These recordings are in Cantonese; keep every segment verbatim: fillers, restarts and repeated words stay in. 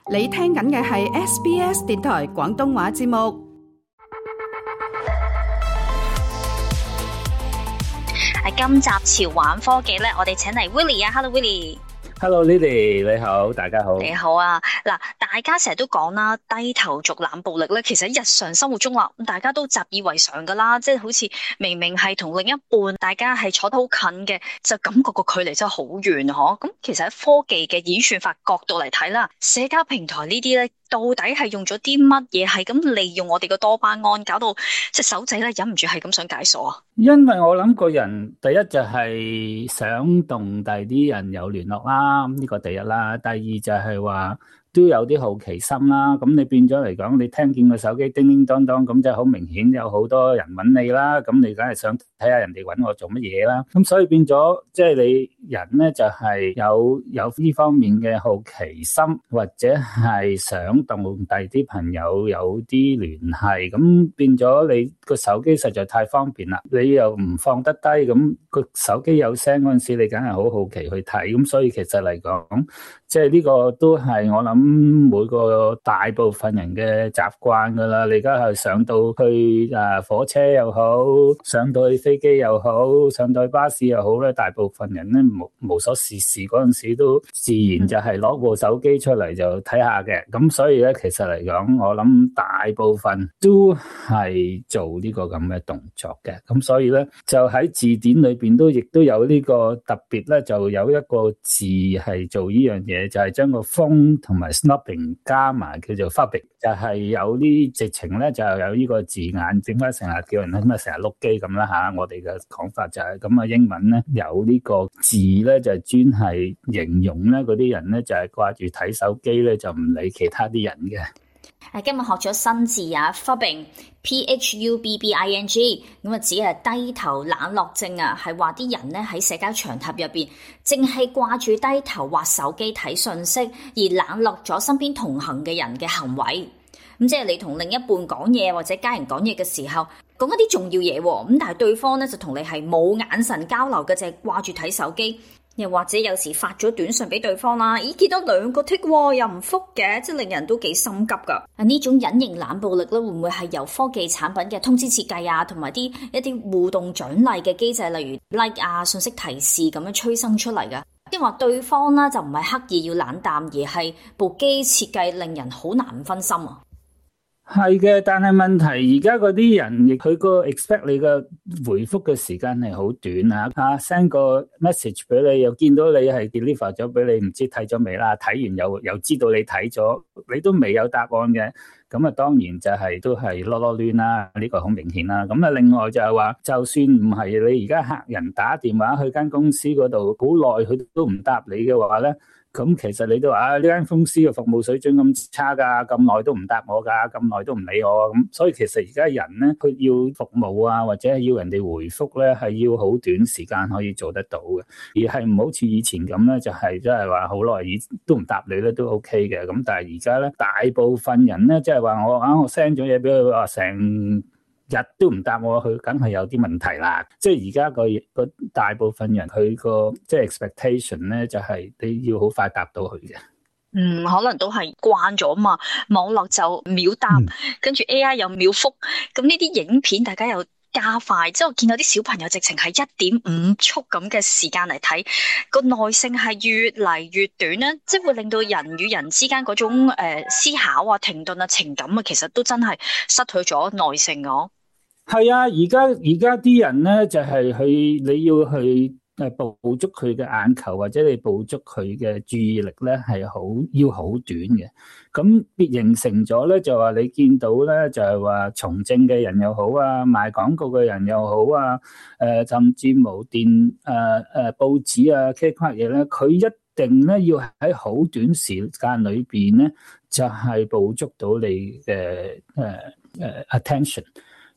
你聽緊嘅係 S B S 電台廣東話節目。 喺今集潮玩科技咧，我哋請嚟 Willie 啊 ，Hello Willie。Hello Lily， 你好，大家好。 你好啊，嗱，大家成日都講啦，低頭族冷暴力咧，其實喺日常生活中啦，大家都習以為常噶啦，即係好似明明係同另一半，大家係坐得好近嘅，就感覺個距離真係好遠嗬。咁其實喺科技嘅演算法角度嚟睇啦，社交平台呢啲咧，到底係用咗啲乜嘢，係咁利用我哋個多巴胺，搞到隻手仔咧忍唔住係咁想解鎖啊？ 因為我諗個人第一就係想同第啲人有聯絡啦，呢個第一啦。第二就係話都有啲好奇心啦。咁你變咗嚟講，你聽見個手機叮叮當當，咁就好明顯有好多人揾你啦。咁你梗係想睇下人哋揾我做乜嘢啦。咁所以變咗，即係你人咧就係有有呢方面嘅好奇心，或者係想同第啲朋友有啲聯繫。咁變咗你個手機實在太方便啦。你又唔放得低，咁個手機有聲嗰陣時，你梗係好好奇去睇，咁所以其實嚟講，即係呢個都係我諗每個大部分人嘅習慣噶啦。你而家係上到去誒火車又好，上到去飛機又好，上到去巴士又好咧，大部分人咧無無所事事嗰陣時，都自然就係攞部手機出嚟就睇下嘅。咁所以咧，其實嚟講，我諗大部分都係做呢個咁嘅動作嘅。咁所以咧，就喺字典裏邊都亦都有呢個特別咧，就有一個字係做呢樣嘢，就係將個 phone 同埋 snubbing 加埋，叫做 fubbing，就係有呢直情咧就有呢個字眼，點解成日叫人咁啊成日碌機咁啦吓？我哋嘅講法就係咁啊，英文咧有呢個字咧就專係形容咧嗰啲人咧就係掛住睇手機咧，就唔理其他啲人嘅。 誒，今日學咗新字啊 ，phubbing，P H U B B I N G， 咁啊，只係低頭冷落症啊，係話啲人咧喺社交場合入邊，淨係掛住低頭滑手機睇信息，而冷落咗身邊同行嘅人嘅行為。咁即係你同另一半講嘢或者家人講嘢嘅時候，講一啲重要嘢，咁但係對方咧就同你係冇眼神交流嘅，淨係掛住睇手機。又或者有時發咗短信俾對方啦，咦，見到兩個 tick 又唔覆嘅，即係令人都幾心急噶。啊，呢種隱形冷暴力咧，會唔會係由科技產品嘅通知設計啊，同埋啲一啲互動獎勵嘅機制，例如 like 啊、信息提示咁樣催生出嚟噶？即係話對方啦就唔係刻意要冷淡，而係部機設計令人好難分心啊。 係嘅，但係問題而家嗰啲人，亦佢個 expect 你嘅回覆嘅時間係好短啊！啊 send 個 message 俾你，又見到你係 deliver 咗俾你，唔知睇咗未啦？睇完又又知道你睇咗，你都未有答案嘅，咁啊當然就係、是、都係囉囉攣啦，呢、這個好明顯啦。咁啊另外就係話，就算唔係你而家客人打電話去間公司嗰度，好耐佢都唔答你嘅話咧。咁其實你都話啊，呢間公司嘅服務水準咁差噶，咁耐都唔答我噶，咁耐都唔理我，咁所以其實而家人咧，佢要服務啊，或者係要人哋回覆咧，係要好短時間可以做得到嘅，而係唔好似以前咁咧，就係即係話好耐以都唔答你咧都 OK 嘅。咁但係而家咧，大部分人咧，即係話我啊，我 send 咗嘢俾佢話成日都唔答我，佢梗係有啲問題啦。即係而家個個大部分人佢個即係 expectation 咧，就係你要好快答到佢嘅。 嗯，可能都係慣咗嘛，網絡就秒答，嗯、跟住 A I 又秒覆，咁呢啲影片大家又加快，即係我見到啲小朋友直情係一點五速咁嘅時間嚟睇，個耐性係越嚟越短咧，即係會令到人與人之間嗰種誒、呃、思考啊、停頓啊、情感啊，其實都真係失去咗耐性哦。 係啊，而家而家啲人咧就係、是、去你要去誒捕捉佢嘅眼球，或者你捕捉佢嘅注意力咧，係好要好短嘅。咁變形成咗咧，就話你見到咧，就係話從政嘅人又好啊，賣廣告嘅人又好啊，誒、呃、甚至無電誒誒、呃、報紙啊 K 框嘢咧，佢一定咧要喺好短時間裏邊咧，就係、是、捕捉到你嘅誒誒 attention。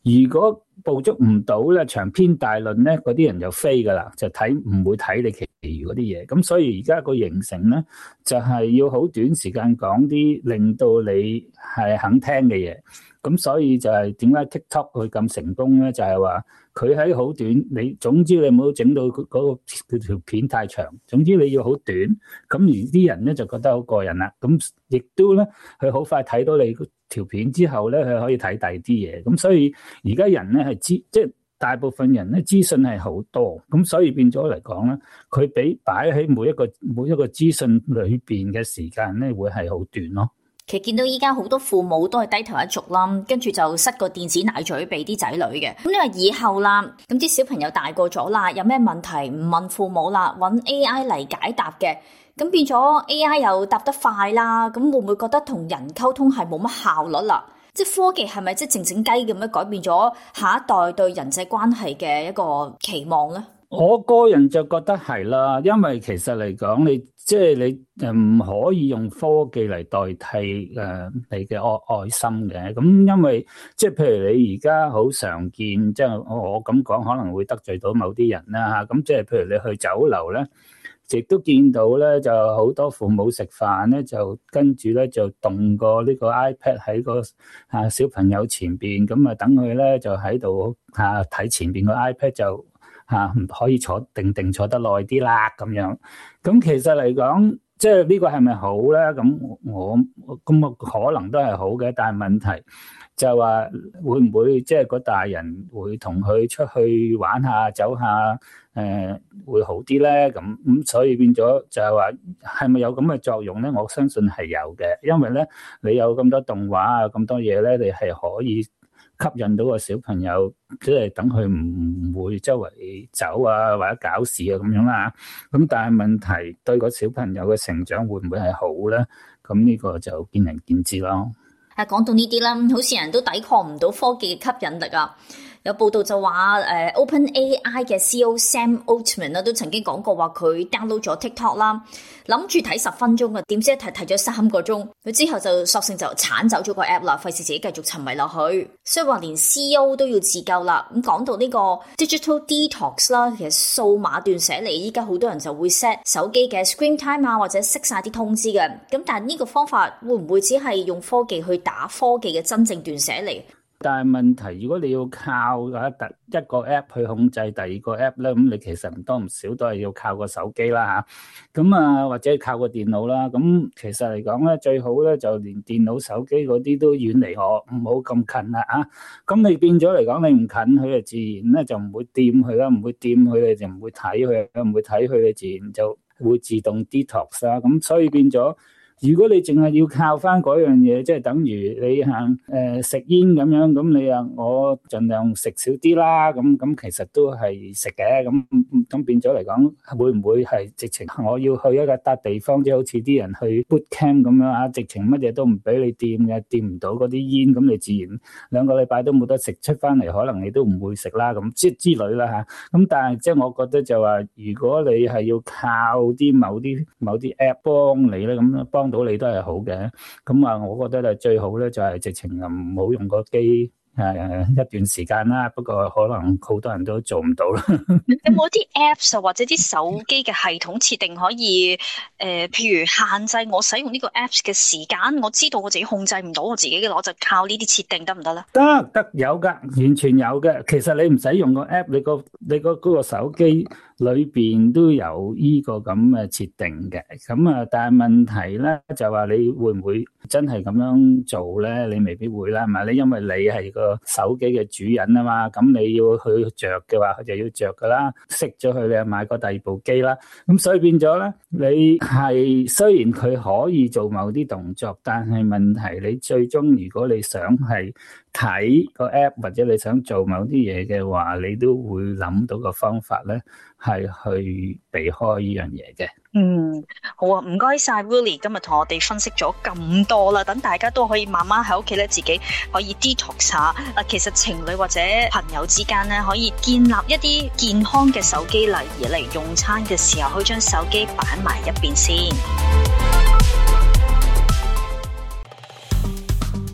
如果捕捉唔到咧，長篇大論咧，嗰啲人就飛噶啦，就睇唔會睇你其餘嗰啲嘢。咁所以而家個形成咧，就係要好短時間講啲令到你係肯聽嘅嘢。咁所以就係點解 TikTok 佢咁成功咧？就係話佢喺好短，你總之你唔好整到嗰個條片太長，總之你要好短。咁而啲人咧就覺得好過癮啦。咁亦都咧，佢好快睇到你條片之後咧，佢可以睇第二啲嘢。咁所以而家人咧係知，即係大部分人咧資訊係好多。咁所以變咗嚟講咧，佢比擺喺每一個每一個資訊裏邊嘅時間咧，會係好短咯。 其實見到依家好多父母都係低頭一族啦，跟住就塞個電子奶嘴俾啲仔女嘅。咁你話以後啦，咁啲小朋友大個咗啦，有咩問題唔問父母啦，揾 A I 嚟解答嘅，咁變咗 A I 又答得快啦，咁會唔會覺得同人溝通係冇乜效率啦？即係科技係咪即係靜靜雞咁樣改變咗下一代對人際關係嘅一個期望咧？ 我個人就覺得係啦，因為其實嚟講，你即係你誒唔可以用科技嚟代替誒、呃、你嘅愛愛心嘅。咁因為即係譬如你而家好常見，即係我我咁講可能會得罪到某啲人啦嚇。咁即係譬如你去酒樓咧，亦都見到咧，就好多父母食飯咧，就跟住咧就動個呢個 iPad 喺個啊小朋友前邊，咁啊等佢咧就喺度啊睇前邊個 iPad 就。吓唔可以坐定定坐得耐啲啦，咁樣。咁其實嚟講，即係呢個係咪好咧？咁我咁啊可能都係好嘅，但係問題就係話會唔會即係個大人會同佢出去玩下、走下，誒、呃、會好啲咧？咁咁所以變咗就係話係咪有咁嘅作用咧？我相信係有嘅，因為咧你有咁多動畫啊、咁多嘢咧，你係可以吸引到個小朋友，即係等佢唔會周圍走啊，或者搞事啊咁樣啦。咁但係問題對個小朋友嘅成長會唔會係好咧？咁呢個就見仁見智咯。 啊，講到呢啲啦，好似人都抵抗唔到科技嘅吸引力啊！有報道就話，誒 OpenAI 嘅 C E O Sam Altman 啦，都曾經講過話佢 download 咗 TikTok 啦，諗住睇十分鐘嘅，點知一睇睇咗三個鐘，佢之後就索性就剷走咗個 app 啦，費事自己繼續沉迷落去。所以話連 C E O 都要自救啦。咁講到呢個 digital detox 啦，其實數碼斷捨離，依家好多人就會 set 手機嘅 screen time 啊，或者熄晒啲通知嘅。咁但係呢個方法會唔會只係用科技去打科技嘅真正斷捨離？ 但係問題，如果你要靠一個 app 去控制第二個 app 咧，咁你其實唔多唔少都係要靠個手機啦嚇。咁啊，或者靠個電腦啦。咁其實嚟講咧，最好咧就連電腦、手機嗰啲都遠離我，唔好咁近啦啊。咁你變咗嚟講，你唔近佢就自然咧就唔會掂佢啦，唔會掂佢你就唔會睇佢，唔會睇佢你自然就會自動 detox 啦。咁所以變咗。如果你淨係要靠翻嗰樣嘢，即係等於你行誒食煙咁樣，咁你啊我盡量食少啲啦，咁咁其實都係食嘅，咁咁變咗嚟講，會唔會係直情我要去一個笪地方，即係好似啲人去 boot camp 咁樣啊，直情乜嘢都唔俾你掂嘅，掂唔到嗰啲煙，咁你自然兩個禮拜都冇得食，出翻嚟可能你都唔會食啦，咁即係之類啦嚇。咁但係即係我覺得就話，如果你係要靠啲某啲某啲 app 幫你咧，咁幫到你都係好嘅，咁啊，我覺得咧最好咧就係直情唔好用個機誒一段時間啦。不過可能好多人都做唔到啦。 有冇啲 apps 或者啲手機嘅系統設定可以誒、呃，譬如限制我使用呢個 apps 嘅時間？我知道我自己控制唔到我自己嘅，我就靠呢啲設定得唔得咧？ 得得有噶，完全有嘅。其實你唔使用個 app，你個你個嗰個手機裏邊都有呢個咁嘅設定嘅。咁啊，但係問題咧就話你會唔會真係咁樣做咧？你未必會啦，係咪？你因為你係個手機嘅主人啊嘛，咁你要去着嘅話，佢就要着噶啦。熄咗佢，你又買個第二部機啦。咁所以變咗咧，你係雖然佢可以做某啲動作，但係問題你最終如果你想係睇個 app 或者你想做某啲嘢嘅話，你都會諗到個方法咧，係去避開呢樣嘢嘅。 嗯，好啊，唔該晒 Willie 今日同我哋分析咗咁多啦，等大家都可以慢慢喺屋企咧，自己可以 detox 下。嗱，其實情侶或者朋友之間咧，可以建立一啲健康嘅手機禮儀嚟用餐嘅時候，可以將手機擺埋一邊先。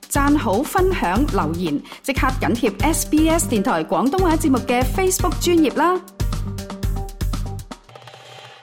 讚好、分享、留言，即刻緊貼 S B S 電台廣東話節目嘅 Facebook 專頁啦。